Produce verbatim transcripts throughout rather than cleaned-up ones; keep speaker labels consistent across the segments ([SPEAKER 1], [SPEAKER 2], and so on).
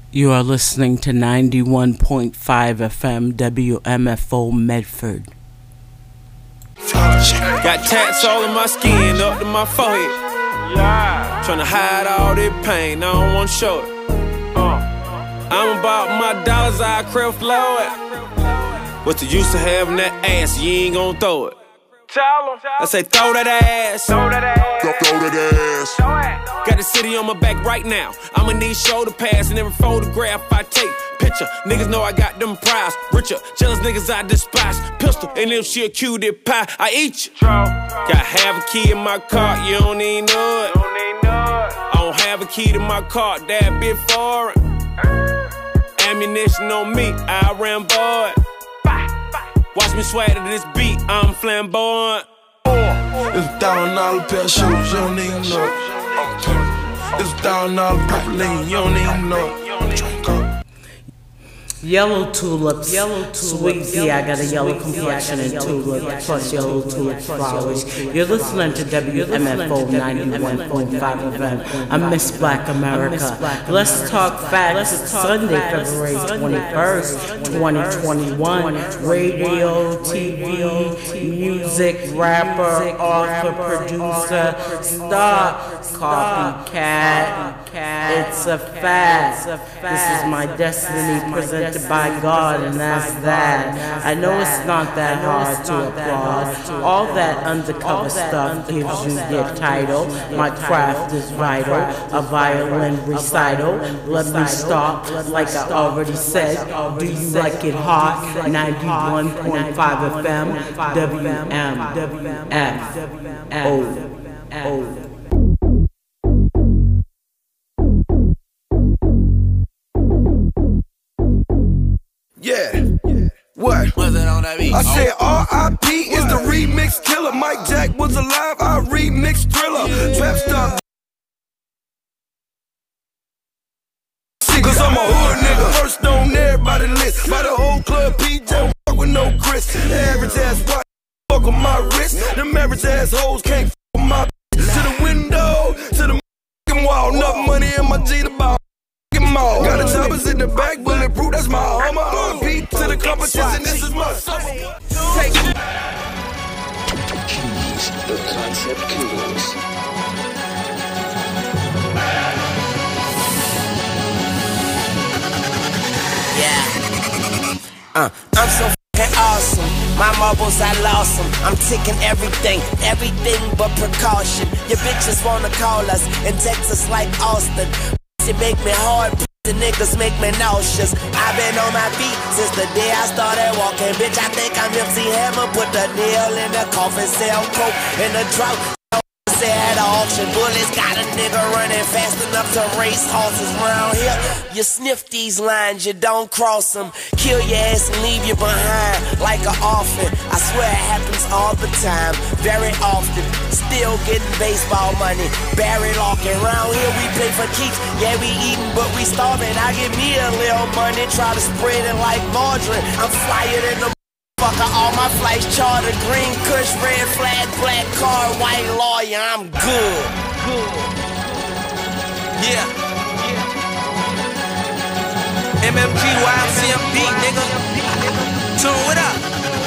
[SPEAKER 1] You are listening to ninety-one point five F M W M F O Medford.
[SPEAKER 2] Got tats all in my skin, up to my forehead. Yeah. Tryna hide all this pain, I don't wanna show it. Uh. I'm about my dollars, I crib flow it. What's the use of having that ass, you ain't gon' throw it. Tell them. I say throw that ass. Throw that ass.
[SPEAKER 3] Throw, throw that ass.
[SPEAKER 2] Throw it. Got the city on my back right now. I'ma need shoulder pads in every photograph I take. Picture, niggas know I got them prize. Richer, jealous niggas I despise. Pistol, and if she a cutie pie, I eat you. Got half a key in my car, you don't even know it. I don't have a key to my car, that bit foreign. Ammunition on me, I Rambo it. Watch me swag to this beat, I'm flamboyant.
[SPEAKER 3] It's a thousand dollar pair of shoes, you don't even know it. It's a thousand dollar purple lean, you don't even know it.
[SPEAKER 1] Yellow tulips, yellow tulips, sweetie, I got a yellow complexion and tulips, plus yellow tulip flowers. You're listening to W M F O ninety-one point five F M. I'm Miss Black America. Let's talk facts. It's Sunday, February twenty-first, twenty twenty-one. Radio, T V, music, rapper, author, producer, star, copycat. It's a fact. This is my destiny presented by God, and that's that. I know it's not that hard to applaud. All that undercover stuff gives you your title. My craft is vital, a violin recital. Let me start, like I already said. Do you like it hot? ninety-one point five F M, W M F O.
[SPEAKER 3] Yeah, what?
[SPEAKER 2] Was it on that beat?
[SPEAKER 3] I said R I P is the remix killer. Mike Jack was alive, I remix Thriller. Trap star. Cause I'm a hood nigga, first on everybody list. By the whole club, P J fuck with no grist. The average ass watch fuck on my wrist. Them average ass hoes can't fuck with my bitch. To the window, to the f***ing wall. Enough money in my G to buy. Got the choppers in the back, bulletproof, that's my armor. R P to the competition, this is my summer. Take it.
[SPEAKER 4] Keys, the concept killers.
[SPEAKER 5] Yeah. Uh, I'm so fucking awesome. My marbles, I lost them. I'm taking everything, everything but precaution. Your bitches wanna call us and text us like Austin. It make me hard, the niggas make me nauseous. I've been on my feet since the day I started walking. Bitch, I think I'm M C Hammer. Put the nail in the coffin, sell coke in the drought. At an auction, bullets got a nigga running fast enough to race horses round here. You sniff these lines, you don't cross them. Kill your ass and leave you behind like an orphan. I swear it happens all the time, very often. Still getting baseball money, Barry Larkin. Round here we play for keeps. Yeah, we eating, but we starving. I give me a little money, try to spread it like margarine. I'm flyer than the fucker, all my flights charter. Green Kush, red flag, black card, white lawyer, I'm good. Good. Yeah. M M G, Y M C M D, nigga. Tune it up.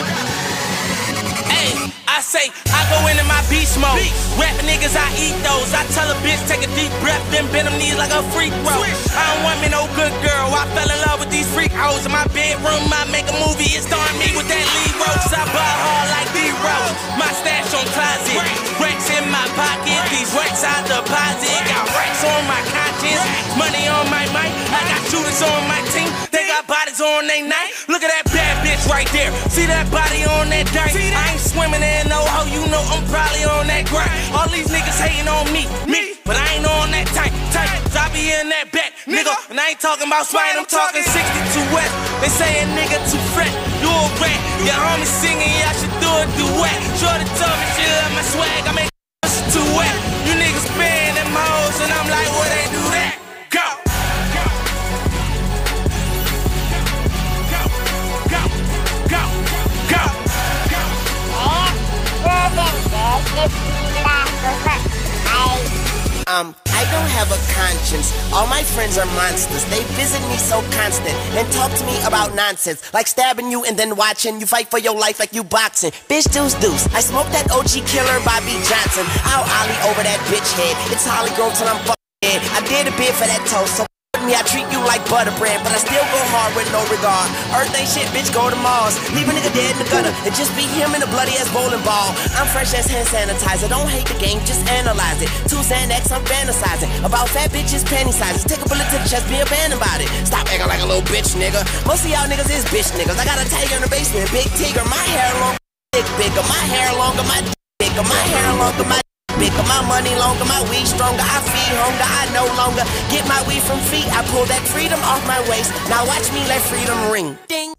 [SPEAKER 5] Hey, I say, I go into my beast mode. Rap niggas, I eat those. I tell a bitch, take a deep breath, then bend them knees like a free throw. I don't want me no good girl. I fell in love with these freak hoes. In my bedroom, I make a movie. It's starring me with that lead rose. I ball hard like D-Rose. My stash on closet. Racks in my pocket. These racks I deposit. Got racks on my conscience. Money on my mic. I got shooters on my team. They got bodies on they night. Look at that bad bitch right there. See that body on that dirt. I ain't swimming in no hoe. You know I'm probably on that grind. All these niggas hating on me, me, but I ain't on that type, type. I be in that back, nigga, and I ain't talking about swine, I'm talking sixty-two West. They say a nigga too fat, you a rat. Your homie singing, y'all should do a duet. Shorty told me she love my swag, I make pussy too wet. You niggas paying them hoes, and I'm like, where they do that? Go! Go! Go! Go! Go! Um, I I don't have a conscience. All my friends are monsters. They visit me so constant and talk to me about nonsense, like stabbing you and then watching you fight for your life like you boxing. Bitch, deuce, deuce. I smoke that O G killer Bobby Johnson. I'll ollie over that bitch head. It's Holly Grove till I'm fucking dead. I did a bid for that toast, so me, I treat you like butter bread, but I still go hard with no regard. Earth ain't shit, bitch, go to Mars. Leave a nigga dead in the gutter, and just be him in a bloody ass bowling ball. I'm fresh as hand sanitizer, don't hate the game, just analyze it. Two Xanax, I'm fantasizing about fat bitches, panty sizes. Take a bullet to the chest, be abandoned about it. Stop acting like a little bitch, nigga. Most of y'all niggas is bitch niggas. I got a tiger in the basement, big tiger. My hair long, dick bigger. My hair longer, my dick bigger. My hair longer, my bigger, my money longer, my weed stronger. I feed hunger, I no longer get my weed from feet. I pull that freedom off my waist. Now watch me let freedom ring. Ding.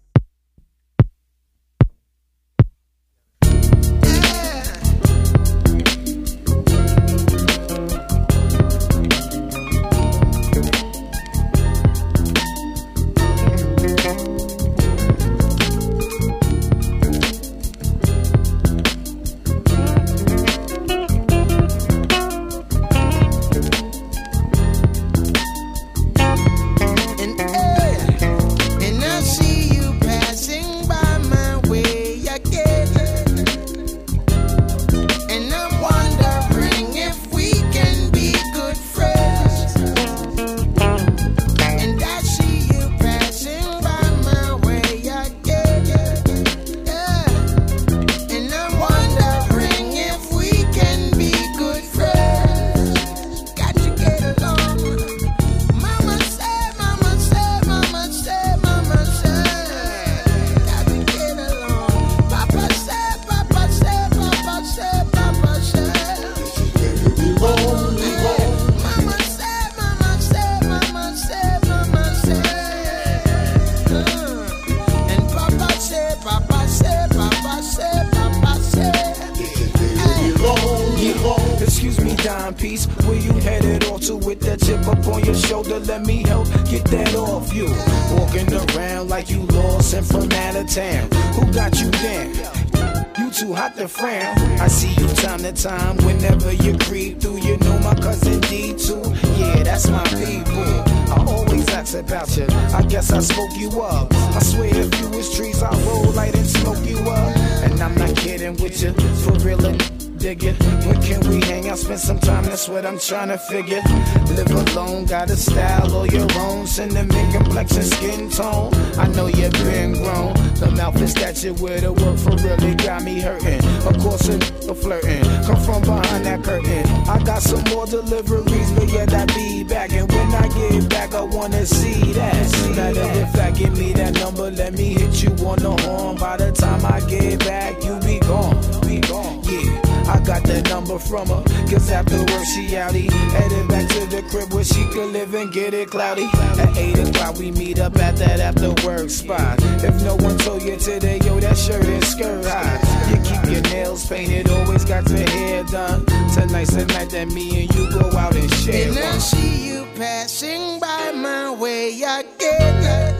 [SPEAKER 6] Piece, where you headed off to with that chip up on your shoulder? Let me help get that off you. Walking around like you lost and from out of town. Who got you down? You too hot to frown. I see you time to time whenever you creep through. You know my cousin D too. Yeah, that's my people. I always ask about you. I guess I spoke you up. I swear if you was trees, I roll light and smoke you up. And I'm not kidding with you, for real. Dig it. When can we hang out, spend some time? That's what I'm trying to figure. Live alone, got a style all your own. Cinnamon complexion, skin tone. I know you've been grown. The outfits that you wear to work for really got me hurting. Of course, a flirting. Come from behind that curtain. I got some more deliveries, but yet I be back. And when I get back, I wanna see that. Matter of fact, give me that number, let me hit you on the horn. By the time I get back, you be gone. Be gone. Yeah. I got that number from her, cause after work she outie. Headed back to the crib where she could live and get it cloudy. At eight o'clock we meet up at that after work spot. If no one told you today, yo, that shirt and skirt high. You keep your nails painted, always got your hair done. Tonight's the night that me and you go out and share.
[SPEAKER 7] And I see you passing by my way again.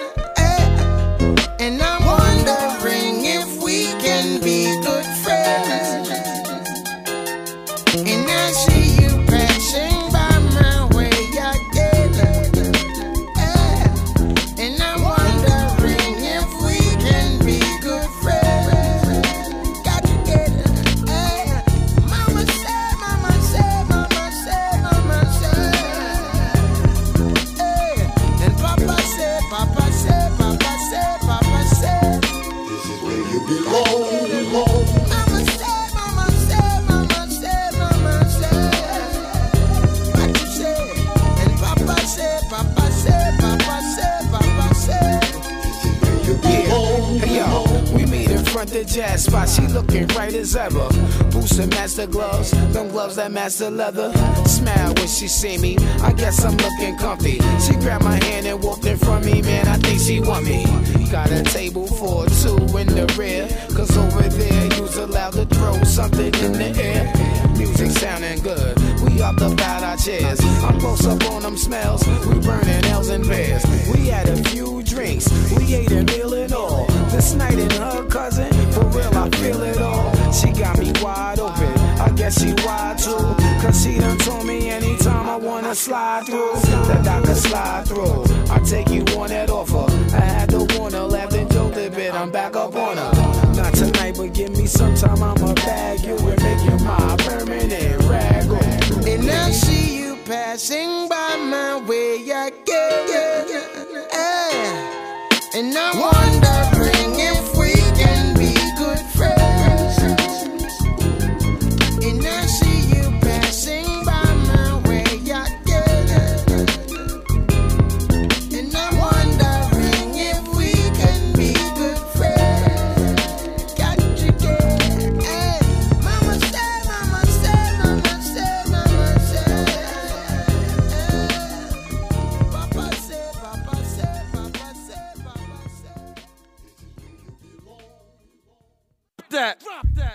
[SPEAKER 7] And I'm wondering if we can be good friends. And I see you passing by my way again. And I'm wondering if we can be good friends. Got together. Mama said, mama said, mama said, mama said. And Papa said, Papa said, Papa said, Papa said.
[SPEAKER 3] This is where you belong.
[SPEAKER 7] Mama said, mama said, mama said, mama said. What you said? And Papa said, Papa said, Papa said, Papa said.
[SPEAKER 6] Yeah, hey yo, we meet in front the jazz spot. She looking right as ever. Boots and master gloves, them gloves that master leather. Smile when she see me, I guess I'm looking comfy. She grabbed my hand and walked in front of me, man, I think she want me. Got a table for two in the rear, cause over there you's allowed to throw something in the air. Music sounding good, we up about our chairs. I'm close up on them smells, we burning L's and bears. We had a few drinks, we ate a meal and all. This night and her cousin, for real I feel it all. She got me wide open, I guess she wide too, cause she done told me anytime I slide through, that I can slide through. I take you on that offer. I had to warn her, laughed and joked a bit. I'm back up on her. Not tonight, but give me some time. I'ma bag you and make you my permanent rag.
[SPEAKER 7] And I see you passing by my way again. And I'm wondering if we can be good friends. And I see you passing by my way again. And I'm wondering if we can be good friends. Got you again. Hey, mama said, mama said, mama said, mama said. Papa said, papa said, papa said, papa said.
[SPEAKER 2] That. Drop that.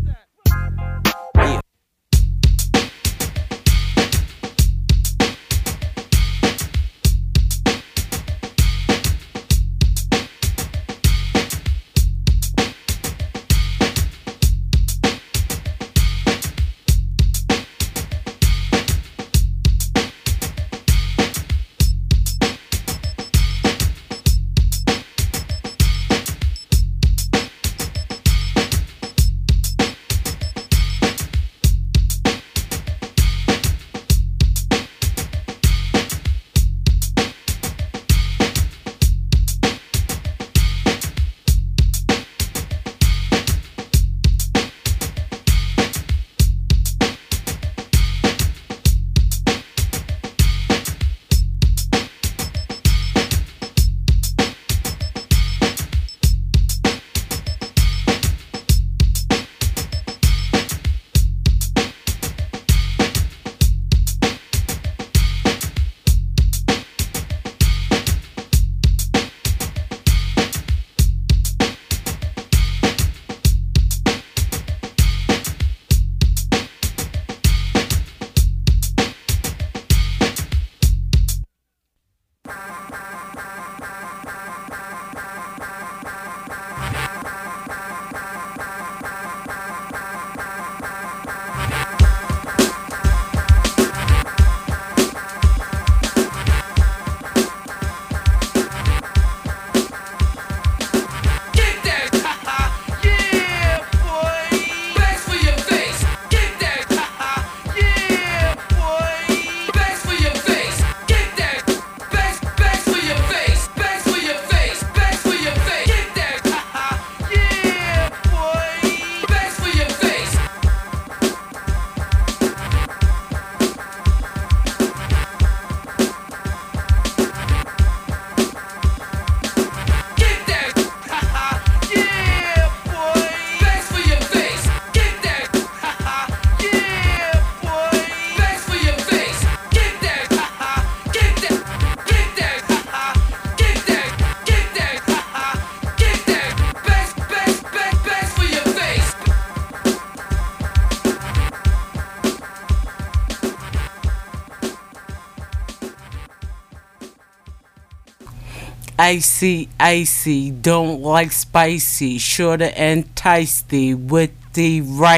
[SPEAKER 1] Icy, icy, don't like spicy, sure to entice thee with the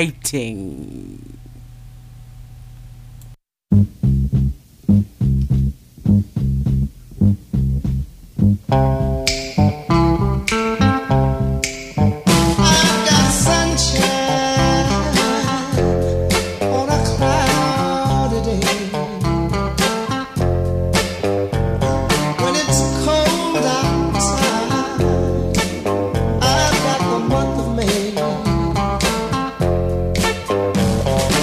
[SPEAKER 1] writing.
[SPEAKER 7] I've got the month of May.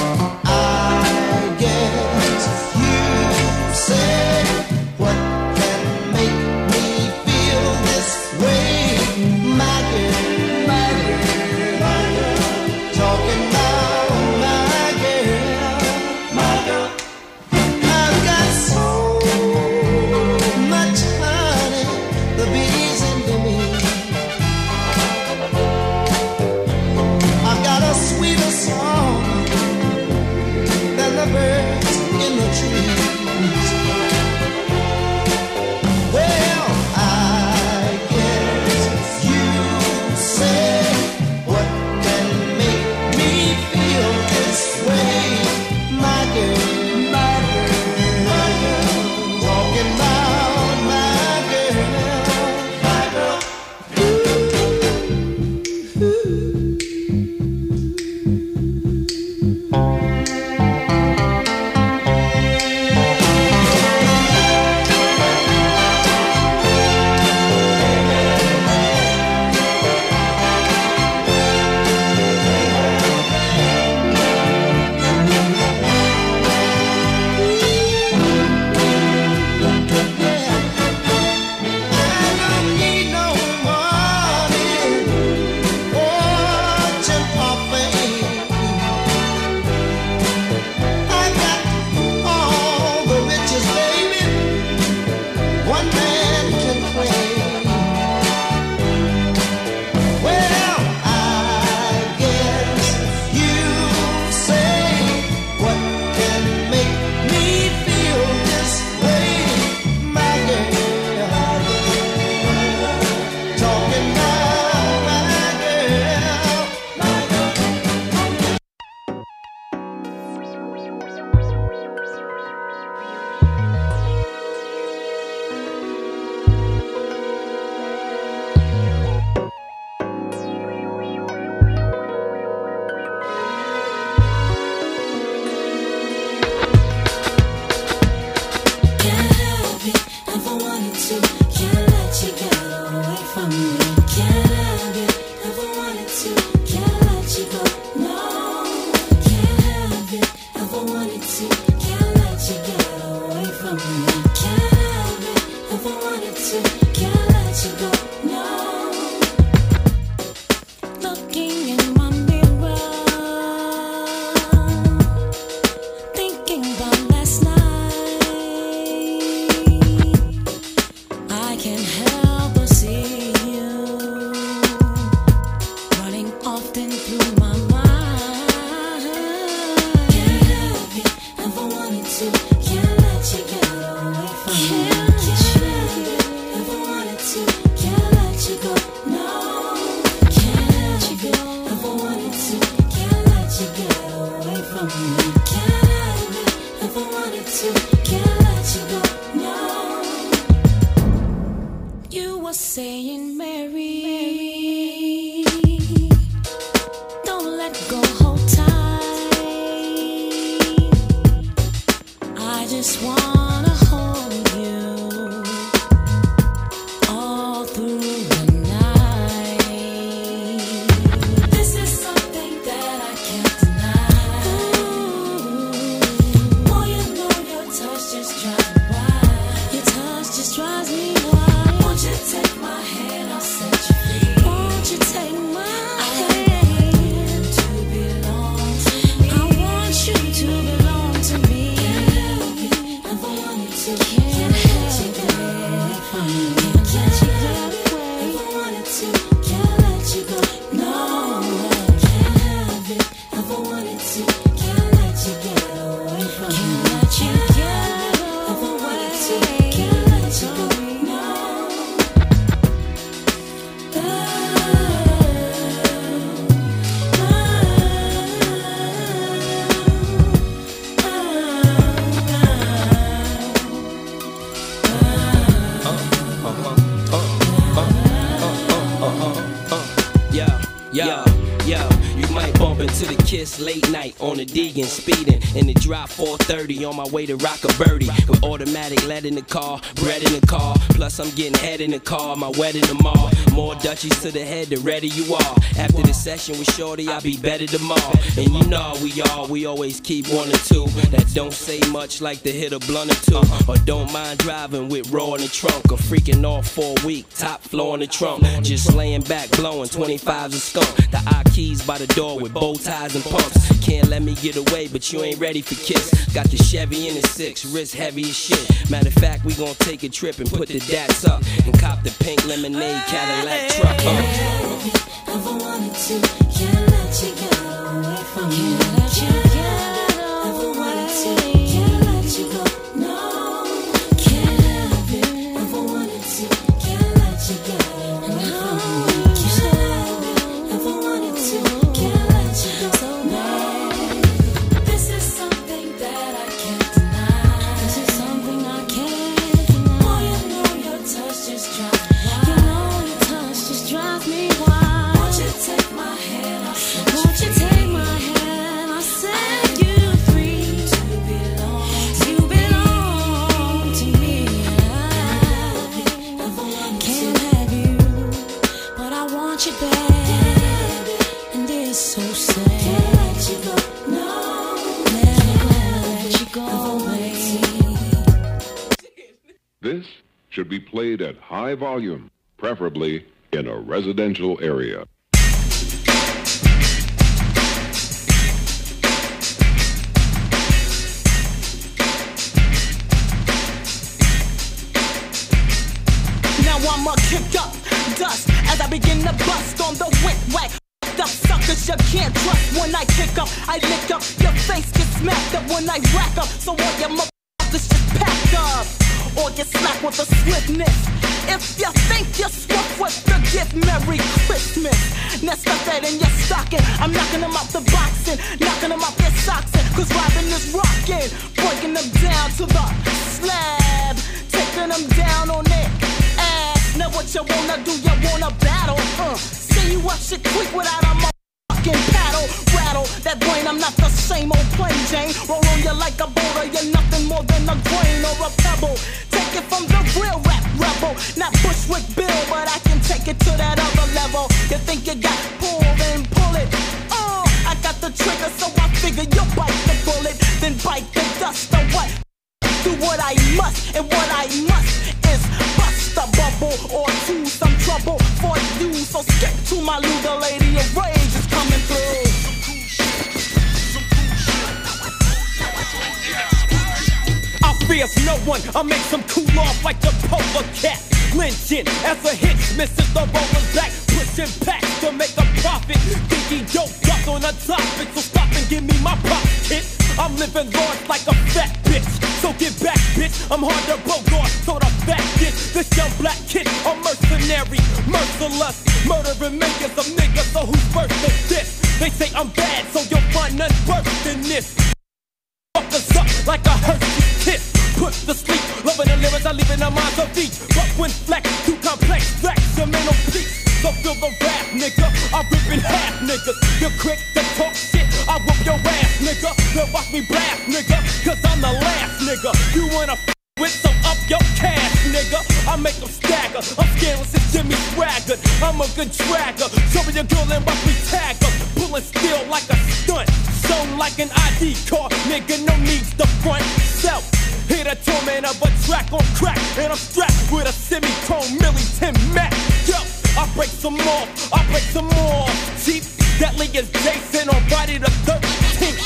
[SPEAKER 8] to, can't let you get away from me. Can't have it, never wanted to, can't let you go. No, can't have it, never wanted to, can't let you get away from me. Can't have it, never wanted to, can't let you go. No. Looking in my mirror, thinking about last night, I can't help but see you running often through my mind. Can't have it, never wanted to, can't let you get away from me. Can't have it, never wanted to, can't let you go. No, can't let you go, never wanted to, can't let you get away from me. Can't have it, never wanted to, can't let you go. No. You were saying, Mary, don't let go, hold tight. I just wanna hold you all through the night. This is something that I can't deny. Boy, you know your touch just drives me wild. Your touch just drives me wild. Won't you take my hand, I'll set you free. Won't you take my hand to belong to me? I want you to belong to me. Never wanted to, can't let you get away from me. Can't let you get away. Never wanted to, can't let you go. No, can't have it. Never wanted to, can't let you get away from me. Can't let you get away. Never wanted to, can't let you go. No.
[SPEAKER 5] Yeah, yeah, yeah. You might bump into the Kiss late night on the Deegan, speeding in the drop four thirty on my way to rock a birdie. With automatic lead in the car, bread in the car. Plus I'm getting head in the car, my wedding tomorrow. More Dutchies to the head, the ready you are. After the session with Shorty, I'll be better tomorrow. And you know we all, we always keep one or two that don't say much, like to hit a blunt or two. Or don't mind driving with raw in the trunk. Or freaking off for a week, top floor in the trunk. Just laying back, blowing twenty-fives a skunk. The eye keys by the door with bow ties and pumps. Can't let me get away, but you ain't ready for Kiss. Got the Chevy in the six, wrist heavy as shit. Matter of fact, we gon' take a trip and put the dats up and cop the pink lemonade Cadillac truck up.
[SPEAKER 8] Never wanted to, can't let you get away from me. Can't let you get away. Never wanted to, can't let you go. No, can't have it. Never wanted to, can't let you get away from me. Can't have it. Never wanted to, can't let you go. So bad. This is something that I can't deny. This is something I can't deny. Boy, you know your touch just drives me wild. You know your touch just drives me wild. Won't you take my hand? I'll set you Won't you take my hand? I'll set you free. To belong, you belong to me. Can't have you, but I want you back, and it's so sad. Can't let you go, no. Never let you go away.
[SPEAKER 9] This should be played at high volume, preferably in a residential area.
[SPEAKER 10] Now I'm a kicked up dust as I begin to bust on the wick whack. Up suckers you can't trust when I kick up. I lick up, your face gets smacked up when I rack up. So all your motherfuckers just pack up, or get slapped with a swiftness. If you think you're swift with the gift, Merry Christmas. Now stuff that in your stocking. I'm knocking them out the boxing, knocking them out their socks in. Cause Robin is rocking, breaking them down to the slab, taking them down on their ass. Now what you wanna do, you wanna battle, uh. See you up shit quick without a motherfucking paddle. Rattle that brain, I'm not the same old plain Jane. Roll on you like a boulder, you're nothing more than a grain or a pebble. Take it from the real rap rebel. rebel. Not Bushwick Bill, but I can take it to that other level. You think you got pull, then pull it. Oh, I got the trigger, so I figure you'll bite the bullet, then bite the dust or what? Do what I must, and what I must is bust a bubble or to some trouble for you. So skip to my loo, the lady of rage is coming through.
[SPEAKER 2] I fears no one, I make some cool off like the polar cat. Lynching as a hit, misses the roller's back, pushing packs to make a profit. Thinking dope up on a topic, so stop and give me my pop hit. I'm living large like a fat bitch, so get back, bitch. I'm hard to bogart, so the fact is, this young black kid, a mercenary, merciless, murdering makers of niggas. So who's first is this? They say I'm bad, so you'll find none worse than this. Fuck us up like a Hershey's kiss. Put to sleep, loving the lyrics, I leave in the minds of each. But when flex, too complex, flex, your mental peace. So feel the rap, nigga, I rip in half, nigga. You're quick to talk shit, I whoop your ass, nigga. Then watch me blast, nigga, cause I'm the last, nigga. You wanna f with, so up your cash, nigga. I make them stagger, I'm scandalous as Jimmy Swaggart. I'm a good dragger, show me your girl and watch me tag her. Pulling steel like a stunt, sewn like an I D card, nigga, no needs to front self. Hear the torment of a track on crack, and I'm strapped with a semi-tone Millington Mac. Yo, I break some more, I break some more. Cheap, deadly as Jason on Friday the thirteenth.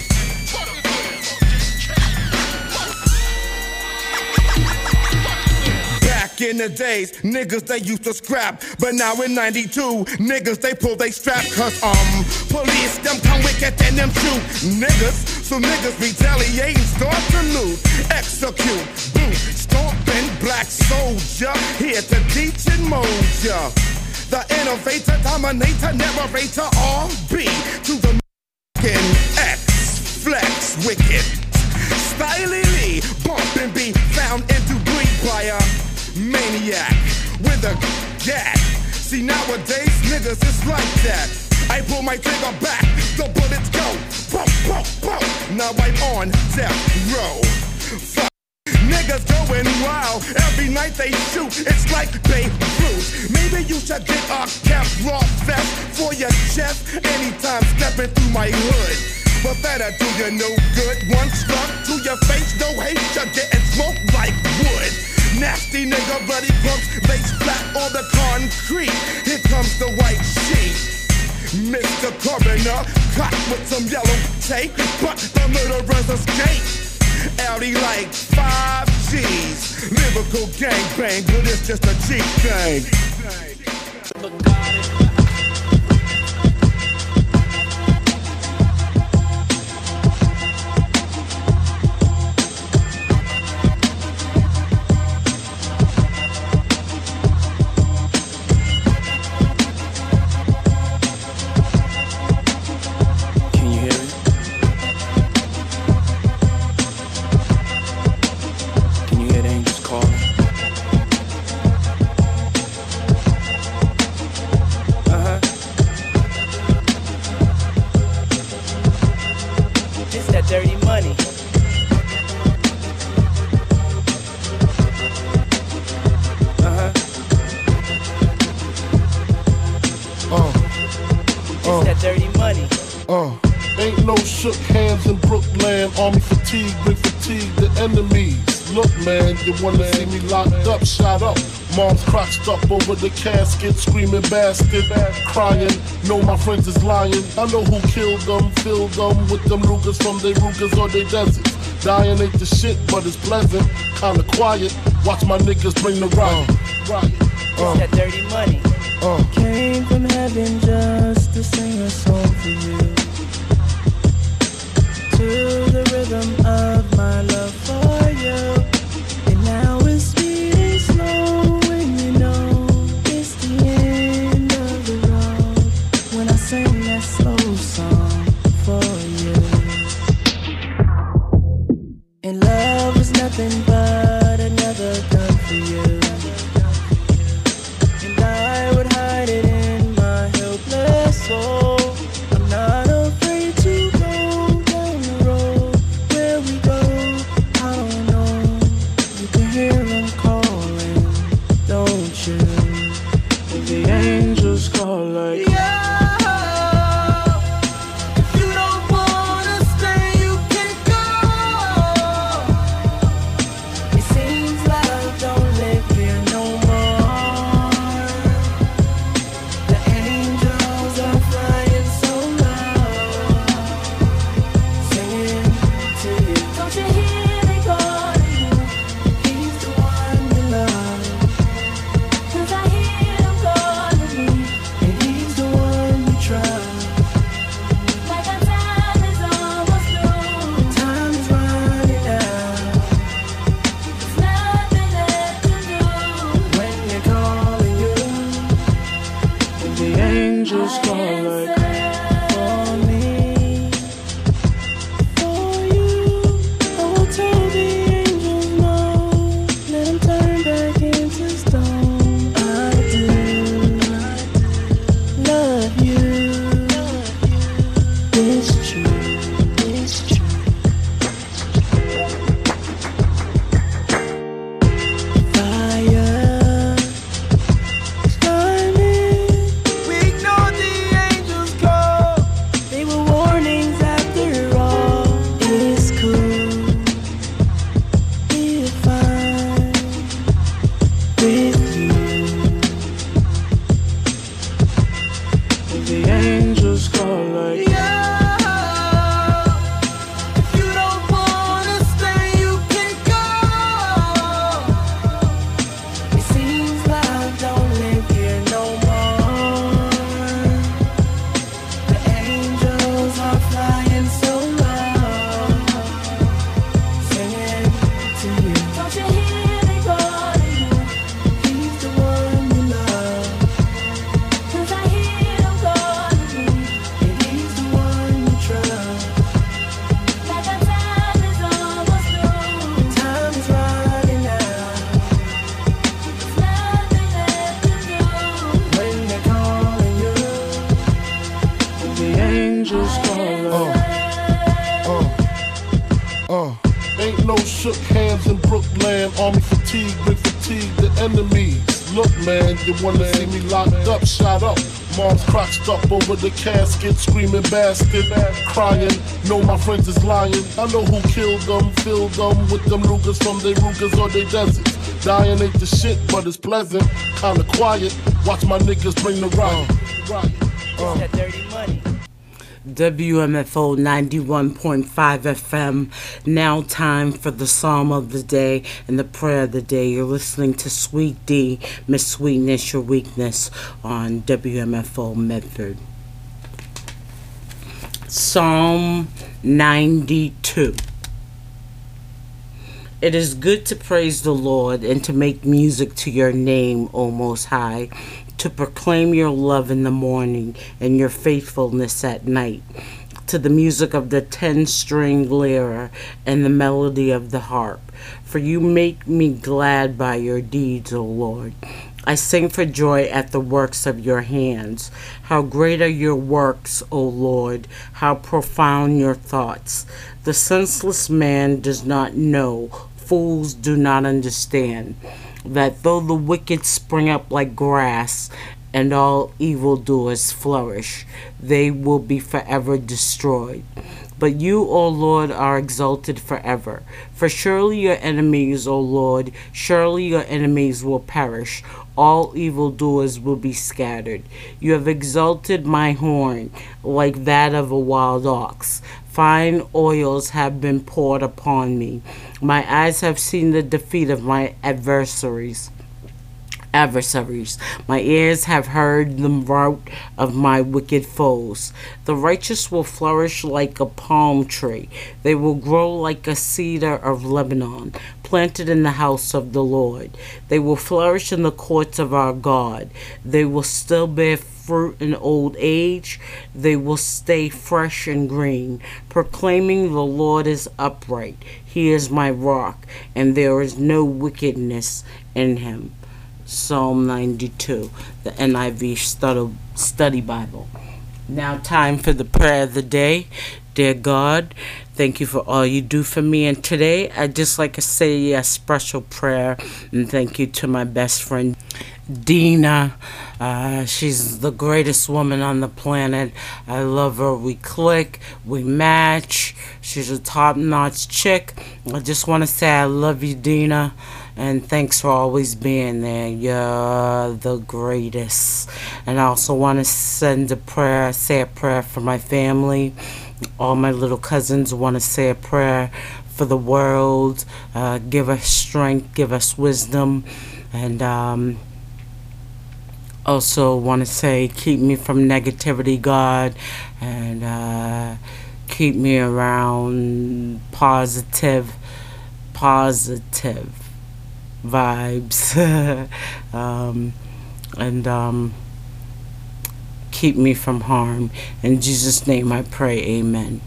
[SPEAKER 3] Back in the days, niggas they used to scrap, but now in ninety-two, niggas they pull they strap. Cause um, police them come wicked and them shoot niggas. So niggas retaliate and start to loot, execute, boot, stomping black soldier, here to teach and mold ya. The innovator, dominator, narrator, R B to the f***ing X, flex, wicked. Styly Lee, bump and be found into breed by a maniac with a gat. See nowadays, niggas is like that. I pull my trigger back, the bullets go, boom, boom, boom. Now I'm on death row. Fuck. Niggas going wild, every night they shoot, it's like Babe Ruth. Maybe you should get a cap raw vest for your chest anytime stepping through my hood. But that'll do you no good. One struck to your face, no hate, you're getting smoked like wood. Nasty nigga, bloody punks, lace flat on the concrete. Here comes the white sheet. Mister Coroner, caught with some yellow tape, but the murderers escape. Audi like five G's. Lyrical gangbang, but it's just a cheap thing.
[SPEAKER 11] Army fatigue, bring fatigue the enemies. Look, man, you wanna see me locked up, shot up. Mom's crotched up over the casket, screaming bastard, crying. Know my friends is lying. I know who killed them, filled them with them Rugers from they Rugers or they deserts. Dying ain't the shit, but it's pleasant, kinda quiet. Watch my niggas bring the riot. Uh, riot.
[SPEAKER 12] Uh, it's that dirty money.
[SPEAKER 11] Uh,
[SPEAKER 12] Came from heaven just to sing a song for you. To the rhythm of my love for you. And now it's sweet and slow when you know it's the end of the road. When I sing that slow song for you. And love was nothing but another gun for you. And I would hide it in my helpless soul. I'm not afraid to go down the road where we go. I don't know.
[SPEAKER 11] shook hands in Brooklyn. Army fatigue, bring fatigue, the enemies. Look, man, you wanna see me locked up, shot up. Mom's crotched up over the casket, screaming bastard, crying. Know my friends is lying. I know who killed them, filled them with them Rugers from they Rugers or they deserts. Dying ain't the shit, but it's pleasant, kinda quiet. Watch my niggas bring the riot. Uh.
[SPEAKER 1] That dirty money. W M F O ninety-one point five F M. Now time for the Psalm of the Day and the Prayer of the Day. You're listening to Sweet D, Miss Sweetness, Your Weakness on W M F O Medford. Psalm ninety-two. It is good to praise the Lord and to make music to your name, O Most High, to proclaim your love in the morning and your faithfulness at night, to the music of the ten-string lyre and the melody of the harp. For you make me glad by your deeds, O Lord. I sing for joy at the works of your hands. How great are your works, O Lord, how profound your thoughts. The senseless man does not know, fools do not understand, that though the wicked spring up like grass, and all evildoers flourish, they will be forever destroyed. But you, O Lord, are exalted forever. For surely your enemies, O Lord, surely your enemies will perish. All evildoers will be scattered. You have exalted my horn like that of a wild ox. Fine oils have been poured upon me. My eyes have seen the defeat of my adversaries. Adversaries. My ears have heard the rout of my wicked foes. The righteous will flourish like a palm tree. They will grow like a cedar of Lebanon, planted in the house of the Lord. They will flourish in the courts of our God. They will still bear fruit in old age. They will stay fresh and green, proclaiming the Lord is upright. He is my rock, and there is no wickedness in him. Psalm ninety-two, the N I V Study Bible. Now time for the prayer of the day. Dear God, thank you for all you do for me. And today, I'd just like to say a special prayer and thank you to my best friend, Dina. Uh, she's the greatest woman on the planet. I love her. We click. We match. She's a top-notch chick. I just want to say I love you, Dina. And thanks for always being there. You're the greatest. And I also want to send a prayer, say a prayer for my family. All my little cousins want to say a prayer for the world. Uh, give us strength, give us wisdom. And um, also want to say, keep me from negativity, God. And uh, keep me around positive, positive vibes. um, and um, keep me from harm. In Jesus' name I pray, amen.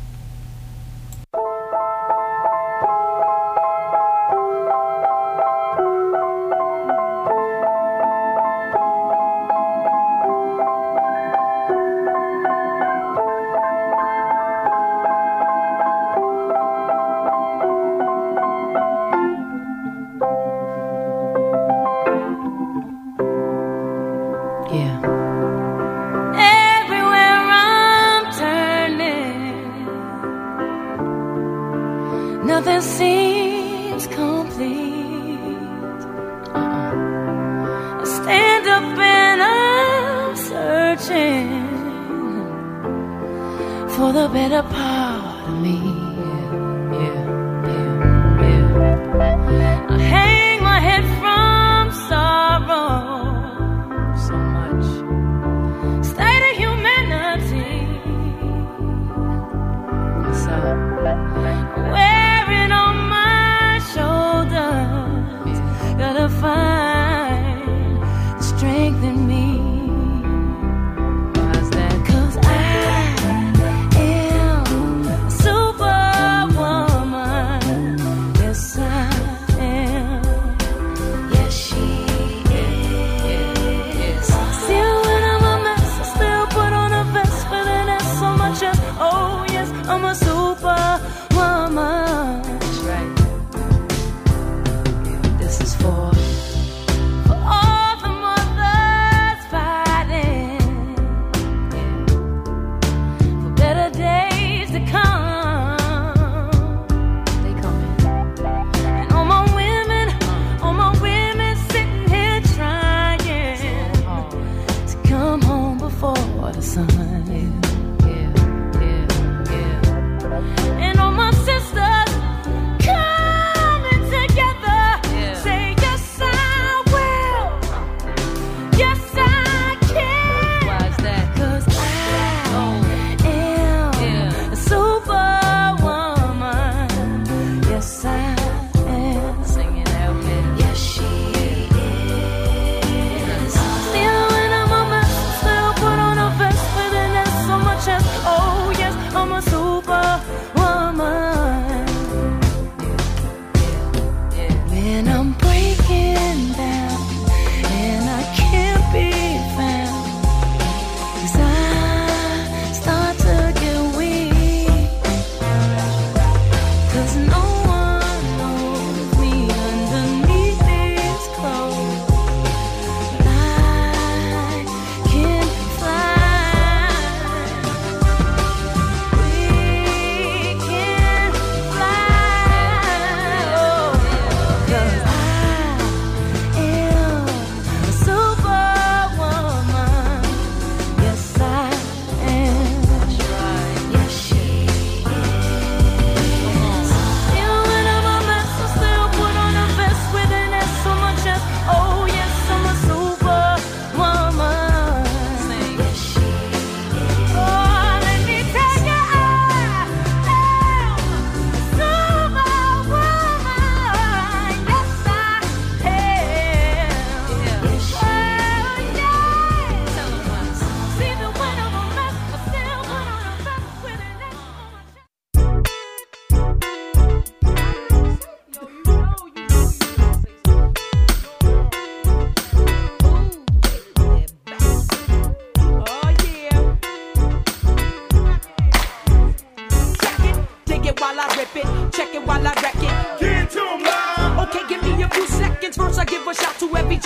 [SPEAKER 8] Nothing seems complete. Uh-uh. I stand up and I'm searching for the better part of me. Yeah, yeah, yeah, yeah. I hang my head from sorrow so much. State of humanity. So where gotta find strength in me. Why's that? 'Cause I am a super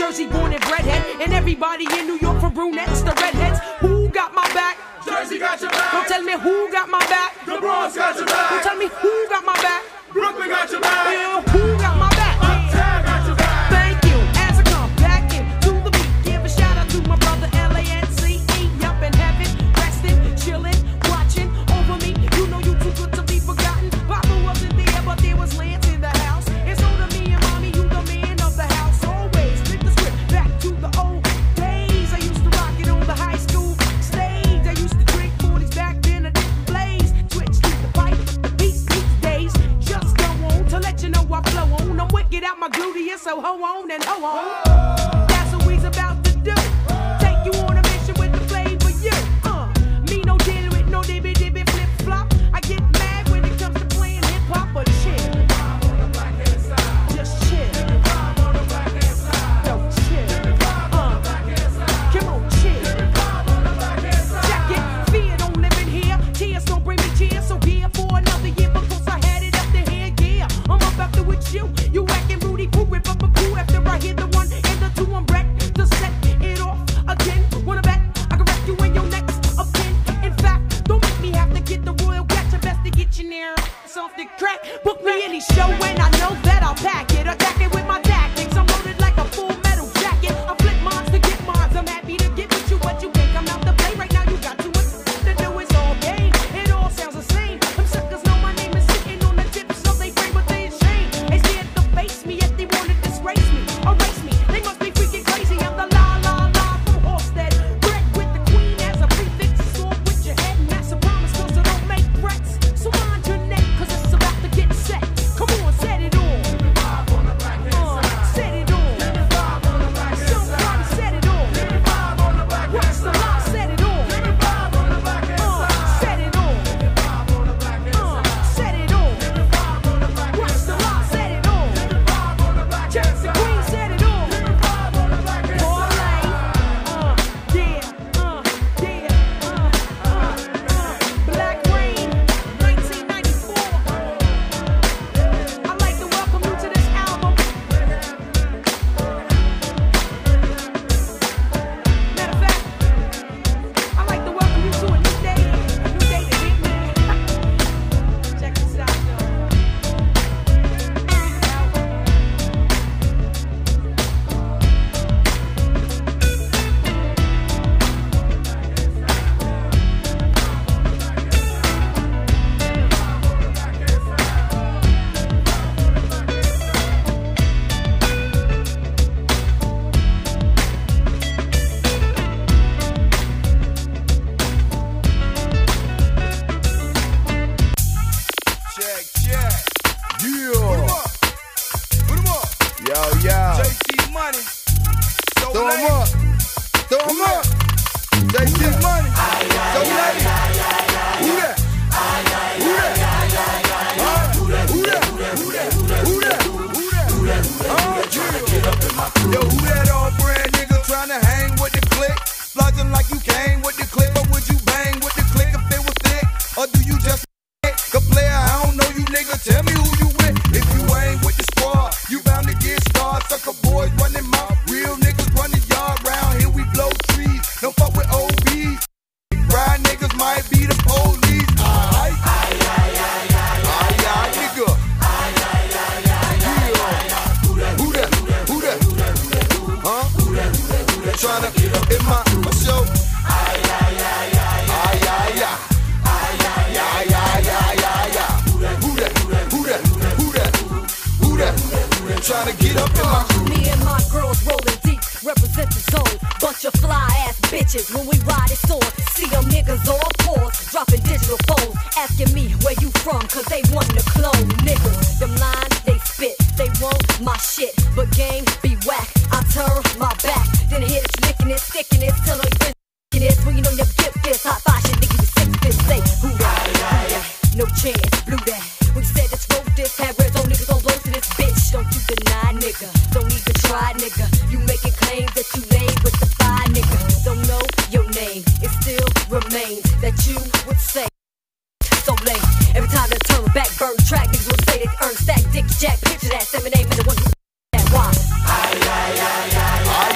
[SPEAKER 13] Jersey born and redhead, and everybody in New York from brunettes to redheads. Who got my back?
[SPEAKER 14] Jersey got your back.
[SPEAKER 13] Don't tell me who got my back.
[SPEAKER 14] The Bronx got your back.
[SPEAKER 13] Don't tell me who got my back.
[SPEAKER 14] Brooklyn got your back.
[SPEAKER 13] Yeah, who got my back?
[SPEAKER 14] Uptown got your back.
[SPEAKER 13] Thank you. As I come back in to the beat, give a shout out to my brother L A N C E. Up in heaven, resting, chilling, watching over me. You know you too good to be forgotten. Papa wasn't there, but there was Lance in the house. And so to me and mommy, you the man of the house. Always flip the script back to the old days. I used to rock it on the high school stage. I used to drink forties back then. I didn't blaze. Twitch to the pipe, peace, peace days. Just go on to let you know I flow on. I'm wicked out my gluteus, so ho on and ho on. That's what we's about to do. Take you on a mission with the flavor you. Uh, me no deal with no dibby dibby flip flop. I get mad when it comes to playing hip hop, but chill. Just chill. Yo, chill. Uh, come on, chill. Check it. Fear don't live in here. Tears don't bring me cheers. So gear for another year because I had it up to here. Yeah, I'm up after with you. You acting Rudy Poo, rip up a crew after I hit the one and the two. I'm wrecked to set it off again. Wanna bet I can wreck you in your next of kin. In fact, don't make me have to get the royal catch. I best to get you near something crack. Book me any show and I know that I'll pack it. Attack it with my tactics. I'm loaded like a full metal jacket. I flip mines to get mines. I'm happy to give it you what you think. I'm out to play right now. You got too much to do. It's all game. It all sounds the same. Them suckers know my name is sitting on the tips of they brain, but they ashamed. They scared to face me if they want to disgrace me, erase me. They must be freaking crazy. I'm the la la la from Halstead. Bred with the queen as a prefix. Sword with your head, and that's a promise. So don't make threats. So mind your neck, cause it's about to get set. Come on, set it on. Uh, set it on. Somebody set it on. What's the lie? Set it on. Uh, set it on. Uh, set it on. What's the lie? Set it on. Jersey Queen set it on. Parlay. Uh, yeah. Uh, yeah. Uh, uh, uh. Black Rain, nineteen ninety-four. I'd like to welcome you to this album. Matter of fact, I'd like to welcome you to a new day. A new day to hit me. Check this out, y'all.
[SPEAKER 3] Check, check. Yeah. Put 'em up. Yo, yo. J C Money. So Throw 'em up. Throw 'em up. J C Money. So late. Who that? Who that? Huh? Who that? Who that? Who that? Who that? Who that? Huh? Yo, who that all brand nigga tryna hang with the click? Flogging like you came with the click, or would you bang with the click if it was thick? Or do you just a player? I don't know you, nigga. Tell me who you with. If you ain't with the squad, you bound to get starred. Sucker boys running mouth, real niggas running yard round here. We blow trees, don't fuck with O Bs. Ride niggas might be the police. Aight, aight, aight, aight, aight, aight, nigga. Aight, aight, aight, aight, aight. Who that? Who that? Who that? Huh? Who that? Who that? Tryna get up in my my show. Aight, aight, aight, aight, aight, aight, aight. Yeah, yeah, yeah, yeah, yeah. Who that? Who that? Who that? Who that? Who that? Trying to get up in my crew.
[SPEAKER 15] Me and my girls rolling deep, represent the zone. Bunch of fly ass bitches when we ride it on. See them niggas all pause, dropping digital phones, asking me where you from, cause they want to clone niggas. Them lines they spit, they want my shit, but game be whack. I turn my back, then hit it, licking it, sticking it, till I been it. Swinging on your gift, this hot fire shit, nigga, you six fifth, say who that? Who that? No chance, blew that. We said this, wrote this, had red on niggas on blow to this bitch. Don't you deny, nigga. Don't even try, nigga. You making claims that you laid with the fire, nigga. Don't know your name. It still remains that you would say. So lame. Every time they turn back, burn track, niggas would say they earn stack, dick jack. Picture that, seven eight, man, the one who that. Why? Aye, aye, aye, aye, aye.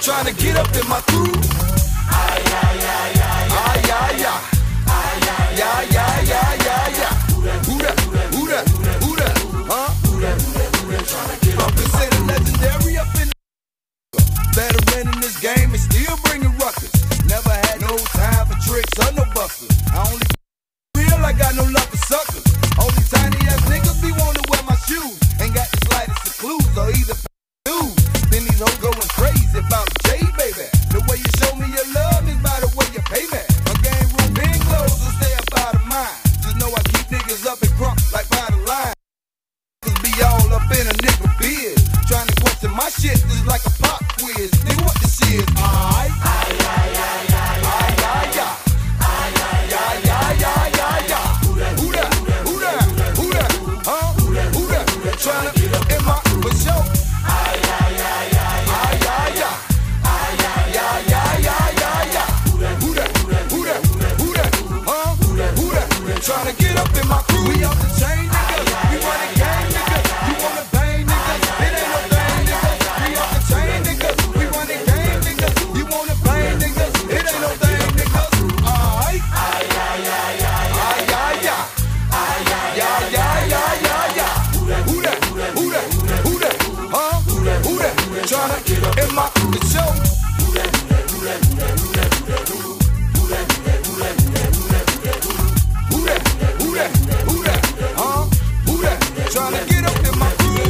[SPEAKER 3] trying to get up in my crew. Ay, ay, ay, ay, ay, ay, ay. Ay, ay, ay, ay, ay, ay. Who that, who that, who that, huh? I'm considered legendary up in the veteran in this game and still bringing ruckus. Never had no time for tricks or no busters. I only real, I got no love for suckers. Only tiny ass niggas be wanting to wear my shoes. Ain't got the slightest of clues or either news. Then these hoes going crazy about J, baby. The way you show me your love is by the way you pay me. My game room big clothes will stay up out of mine. Just know I keep niggas up and crunk like by the line. Niggas be all up in a nigga beard. Trying to question my shit is like a pop quiz. Nigga, what this is? Aight? Ay, ay, ay, ay, ay, ay, ay. Ay, ay, ay, ay, ay, ay, ay. Who that, who that, who that, who that, huh? Who that, who that, trying to get up in my, for sure. Ay, ay, ay, ay, ay, ay, ay. Ay, ay, ay, ay, ay, ay, ay. Who that, who that, who that, who that, huh? Who that, who that, trying to get up in my crew. We off the chain, niggas. We running gang, niggas. You wanna bang, niggas? It ain't no thing, niggas. We off the chain, niggas. We running gang, niggas. You wanna bang, niggas? It ain't no thing, niggas. Aight? Ay, ay, ay, ay, ay, ay, ay. Ay, ay, ay, ay, ay, ay, ay. Who that, who that, who that, who that, huh? Who that, who that, trying to get up in my the show. Who that, who that, who that, who that, who that, who that, who that, who that, who that, who that, who that, who that, who that, who that, who that, huh? Who that, trying to get up in my crew.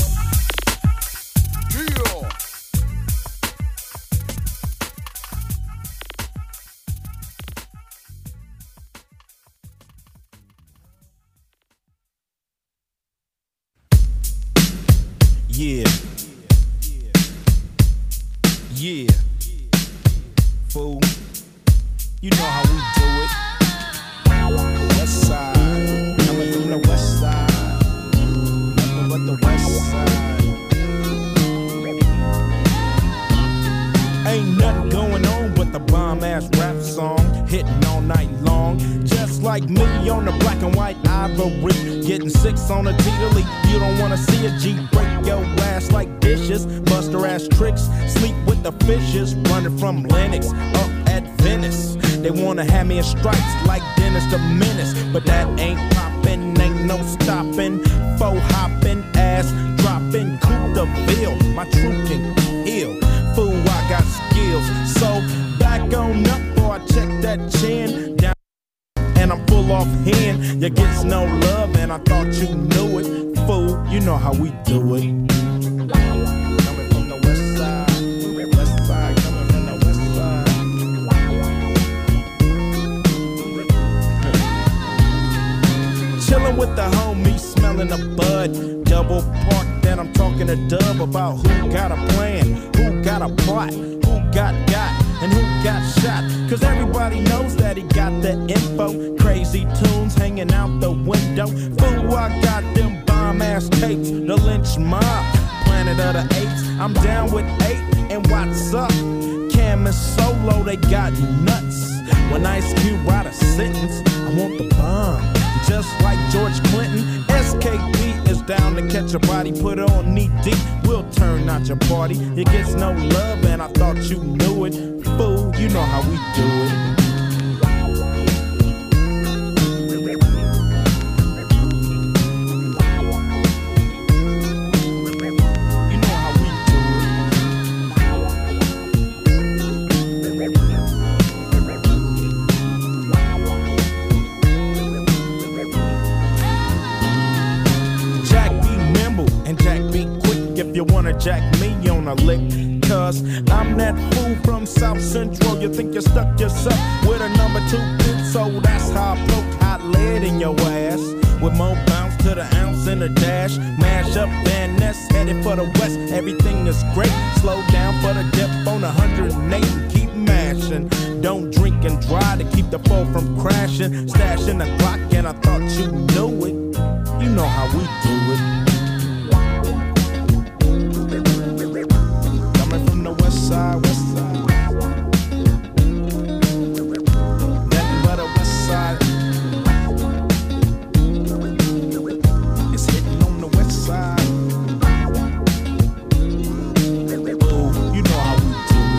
[SPEAKER 3] Yeah.
[SPEAKER 6] Yeah. Yeah. Fool. You know how we do it. West side. Coming from the west side. Nothing but the west side. Ain't nothing going on but the bomb ass rap song. Hitting all night long. Just like me on the black and white ivory. Getting six on a T-Delete. You don't wanna see a G break your ass like dishes. Buster ass tricks. Sleep with the fishes. Running from Lennox up at Venice. They wanna have me in stripes like Dennis the Menace. But that ain't poppin', ain't no stopping. Faux hopping, ass dropping. Coupe de Ville. My truth can heal. Fool, I got skills. So back on up or I check that chin down. And I'm full off hand. You gets no love and I thought you knew it. Fool, you know how we do it. Coming from the west side. West side, coming from the west side. Chillin' with the homies, smelling a bud. Double park, then I'm talking to Dub about who got a plan, who got a plot, who got got, and who got shot. Cause everybody knows that he got the info. Crazy tunes hanging out the window. Fool, I got them bomb ass tapes. The lynch mob, planet of the apes. I'm down with eight, and what's up? Cam and Solo, they got nuts. When Ice Cube write a sentence, I want the bomb. Just like George Clinton, S K P is down to catch a body, put on knee deep. We'll turn out your party. It gets no love, and I thought you knew it. Fool, you know how we do it. You wanna jack me on a lick, cause I'm that fool from South Central. You think you stuck yourself with a number two pin, so that's how I poke hot lead in your ass. With more bounce to the ounce in the dash. Mash up Van Ness, headed for the west. Everything is great. Slow down for the dip on one hundred eight and keep mashing. Don't drink and drive to keep the foe from crashing. Stashing the clock and I thought you knew it. You know how we do it. Side, west side. Nothing but a west side. It's hitting on the west side. Oh, you know how we do it.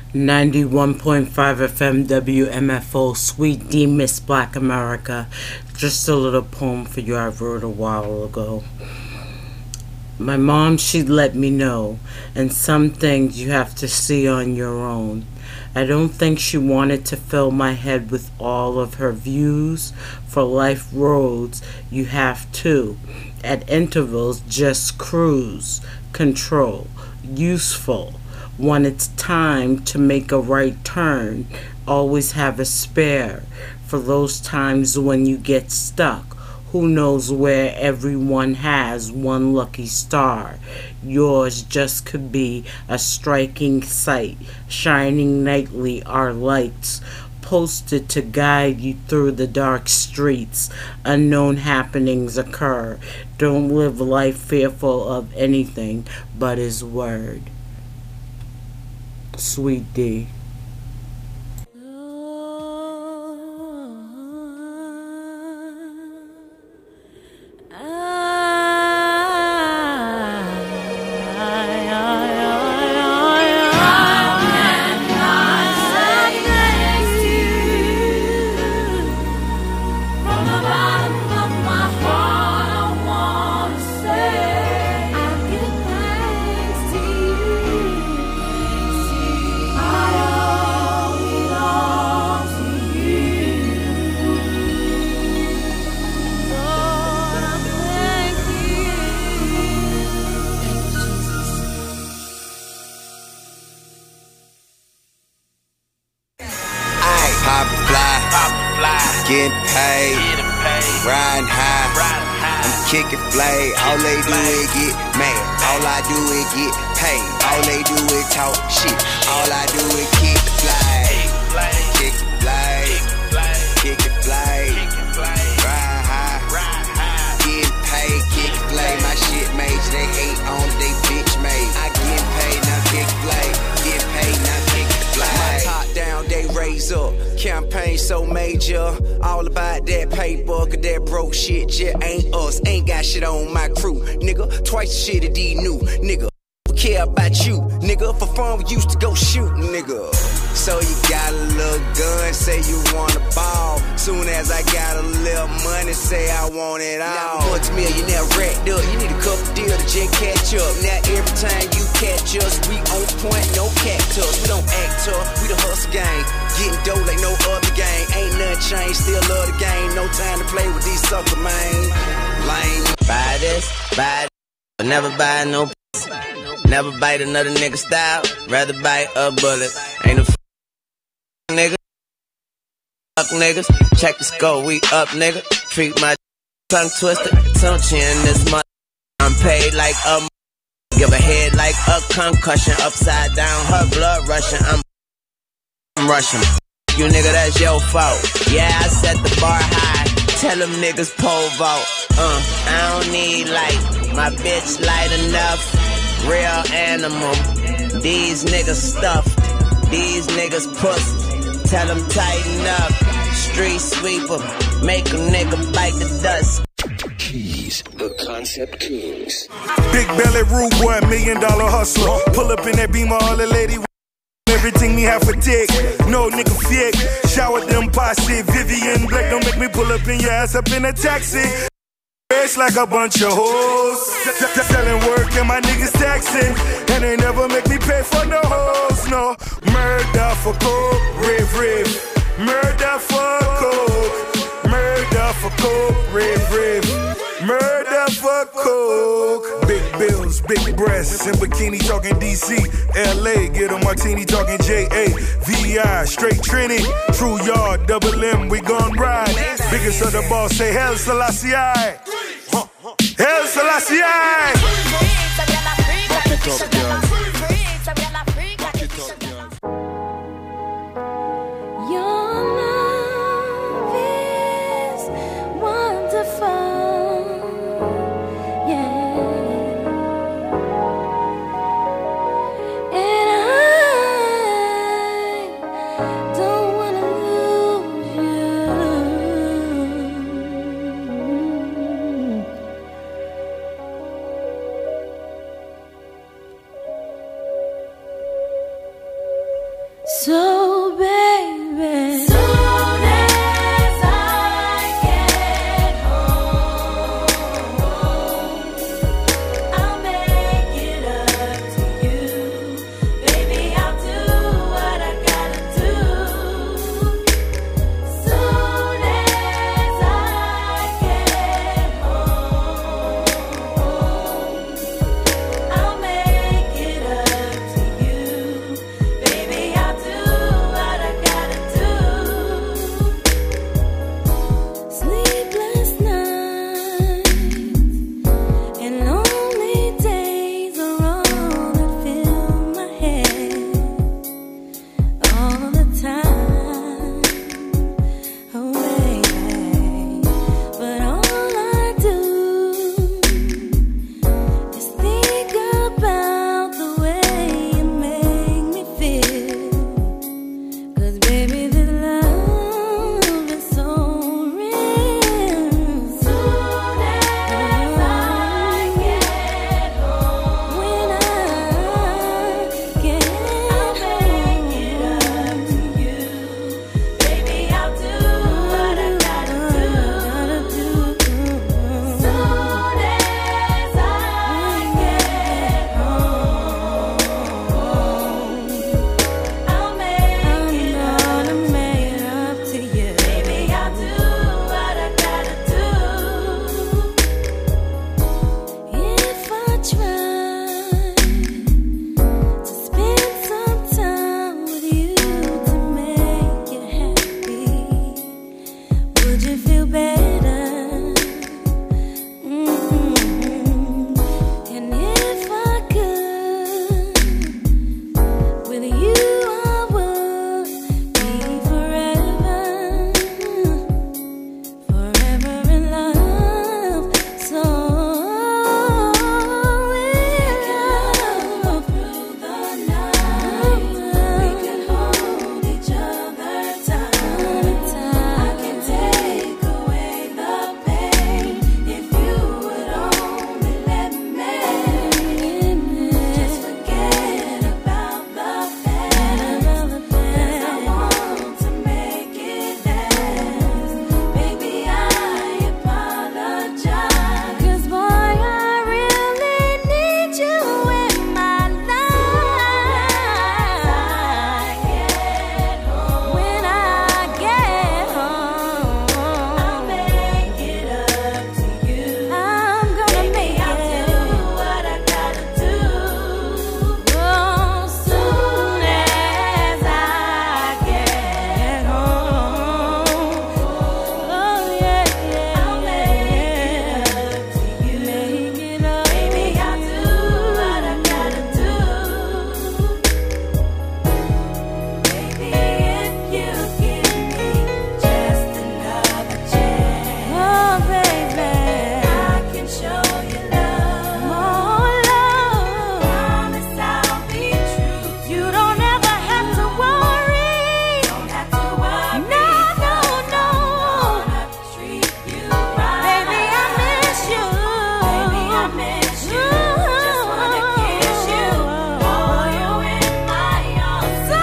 [SPEAKER 1] ninety-one point five F M W M F O, Sweet D, Miss Black America. Just a little poem for you I wrote a while ago. My mom, she let me know, and some things you have to see on your own. I don't think she wanted to fill my head with all of her views. For life roads, you have to, at intervals, just cruise, control, useful. When it's time to make a right turn, always have a spare for those times when you get stuck. Who knows where everyone has one lucky star? Yours just could be a striking sight, shining nightly our lights, posted to guide you through the dark streets. Unknown happenings occur. Don't live life fearful of anything but His word. Sweet D.
[SPEAKER 16] Getting paid, riding high, I'm kicking flay. All they do is get mad, all I do is get paid. All they do is talk shit, all I do is kick the fly. Kick the fly, kick the fly, ride high, getting paid, kick the flay. My shit major, they hate on it, they bitch made. I get paid, now kick the flay, get paid, now kick the fly. My top down, they raise up. Campaign so major, all about that paper, cause that broke shit just ain't us. Ain't got shit on my crew, nigga. Twice the shit that these new, nigga. We care about you, nigga. For fun, we used to go shoot, nigga. So you got a little gun, say you want a ball. Soon as I got a little money, say I want it all. Now multi-millionaire racked up, you need a couple deals to just catch up. Now every time you catch us, we on point, no cactus. We don't act tough, we the hustle gang. Getting dope like no other gang. Ain't nothing changed, still love the game. No time to play with these sucker man. Lame. Buy this, buy this. Never buy no pussy. Never bite another nigga style. Rather bite a bullet. Ain't a f nigga. Fuck niggas. Check the score, we up nigga. Treat my tongue twisted. Tongue chin this month. I'm paid like a give a head like a concussion. Upside down, her blood rushing. I'm I'm rushing. You nigga, that's your fault. Yeah, I set the bar high. Tell them niggas pole vault. Uh, I don't need light. My bitch light enough. Real animal. These niggas stuffed. These niggas pussy. Tell them tighten up. Street sweeper. Make a nigga bite the dust.
[SPEAKER 4] Keys, the Concept Kings.
[SPEAKER 3] Big belly rude boy, million dollar hustler. Pull up in that Beamer, all the lady. Everything me have for dick, no nigga fake. Shower them posse, Vivian Black. Don't make me pull up in your ass up in a taxi. It's like a bunch of hoes. Selling work and my niggas taxing. And they never make me pay for no hoes, no. Murder for coke, rave, rave. Murder for coke. Murder for coke, rave, rave. Murder for coke. Big bills, big breasts, in bikini talking D C, L A, get a martini talking J A, V I, straight Trini, True Yard, double M, we gon' ride. Biggest of the boss, say Hell Selassie I. Hell Selassie I. Back it up, girl. Back it up, girl.
[SPEAKER 8] Your love is wonderful. made you feel better. Mm-hmm. And if I could, with you I would be forever, forever in love. So we'll go through the night. We can hold each other tight. I can take away the pain if you would only let me. Just forget about the past, 'cause I want to make it last. Baby, I apologize, 'cause boy, I really need you in my life. When I get home, I'll make it up to you. I'm gonna make it. I'll do what I gotta do. Oh, soon as I get home. Oh yeah, yeah. I'll make it up to you. Make it up. Baby, I'll do what I gotta do. Baby, if you give me just another chance, oh baby, I can show you love, more love. Promise I'll be true. You don't ever have to worry. Don't have to worry. No, no, no. Gonna treat you right. Baby, I miss you. Baby, I miss you. Just wanna kiss you, hold you in my arms. So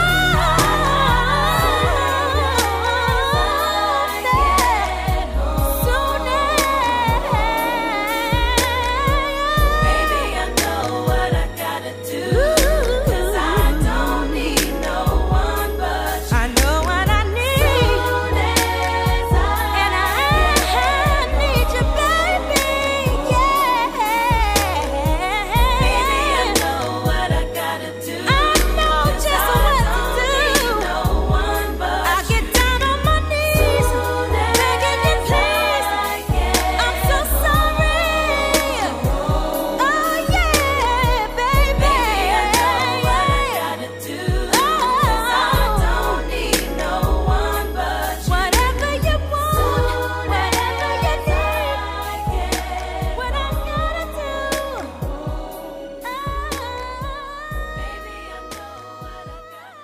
[SPEAKER 8] baby, I know what I gotta do, 'cause I don't need no one but you. I know what I need, and I need you, baby. Yeah. Baby, I know what I gotta do. I know just what to do. No one but I get down on my knees, begging you, please. I'm so sorry. Oh yeah, baby. I know what I gotta do. 'Cause I don't need no one but you. Whatever you want, whatever you need, what I gotta do. Baby, I know what I gotta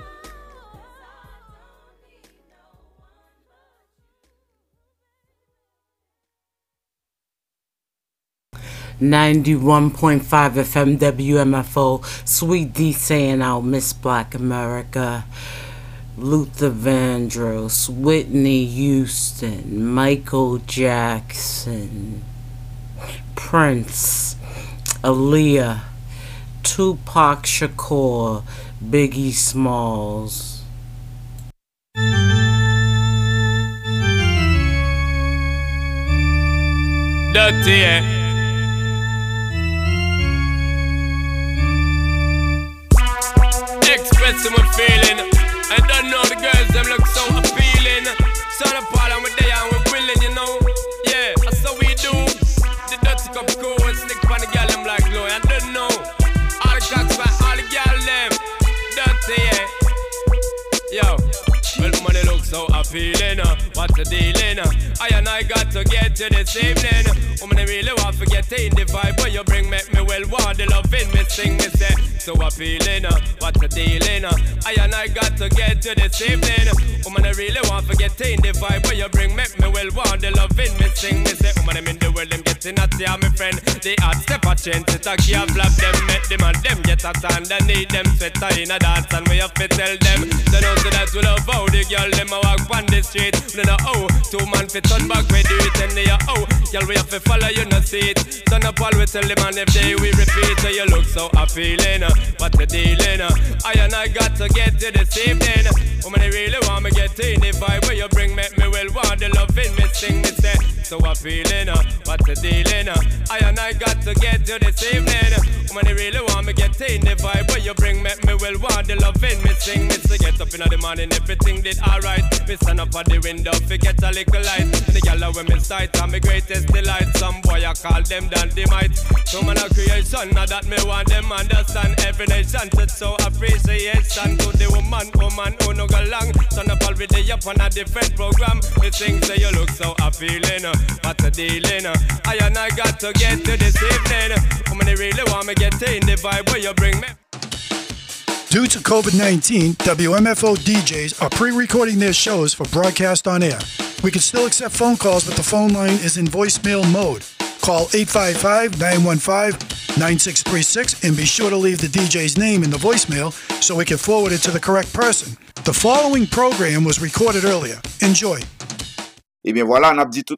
[SPEAKER 1] ninety-one point five F M W M F O, Sweet D saying out Miss Black America, Luther Vandross, Whitney Houston, Michael Jackson, Prince, Aaliyah, Tupac Shakur, Biggie Smalls.
[SPEAKER 2] Dirty, eh? Expressing my feeling. I don't know the girls, them look so appealing. So the problem with they and we're willing, you know. Yeah, that's how we do. The dirty cup go and stick on the girl, them like glow. I don't know. All the cocks by all the girl, them. Dirty, yeah. Yo, well, money look so appealing. Uh. What a dealing. Uh. I and I got to get to this evening. Woman, I really want to get in the vibe. When you bring, make me well want the loving. Me sing, me say, so appealing. Uh. What a dealing. Uh. I and I got to get to this evening. Woman, I really want to get in the vibe. When you bring, make me well want the loving. Me sing, me say, woman, I'm in the world, them getting at ya, my friend. The hot step a change, it a key flap them. Make them and them get a stand and need them sweater in a dance. And we have to tell them, they know so that we love how the girl them a walk on the street. We know how, two man fit turn back, we do it and they are how. Girl, we have to follow you, no see it. Turn up all we tell them and if they we repeat. So you look so appealing, uh, what the dealing. Uh. I and I got to get to this evening. Woman, I really want me get in the vibe where you bring, make me well want the loving. Me sing, me say,
[SPEAKER 17] so I'm feeling, uh, what's the dealing? Uh, I and I got to get to this evening. When you really want me get in the vibe where you bring, make me well want the loving. Me sing, me to get up in the morning, everything did alright. Me stand up at the window, forget a little light. And the gal when me sight, I'm my greatest delight. Some boy I call them dynamite. So man a creation, now that me want them understand. Every nation should so appreciation to the woman, woman who no go long. Son up already up on a different program. Me sing, say you look so appealing, uh, what's the dealing? Uh, I and I got to get to this evening. Woman, you really want me get in the vibe where you bring me.
[SPEAKER 18] Due to COVID nineteen, W M F O D Js are pre-recording their shows for broadcast on air. We can still accept phone calls, but the phone line is in voicemail mode. Call eight five five, nine one five, nine six three six and be sure to leave the D J's name in the voicemail so we can forward it to the correct person. The following program was recorded earlier. Enjoy.
[SPEAKER 19] Eh bien voilà, on a dit tout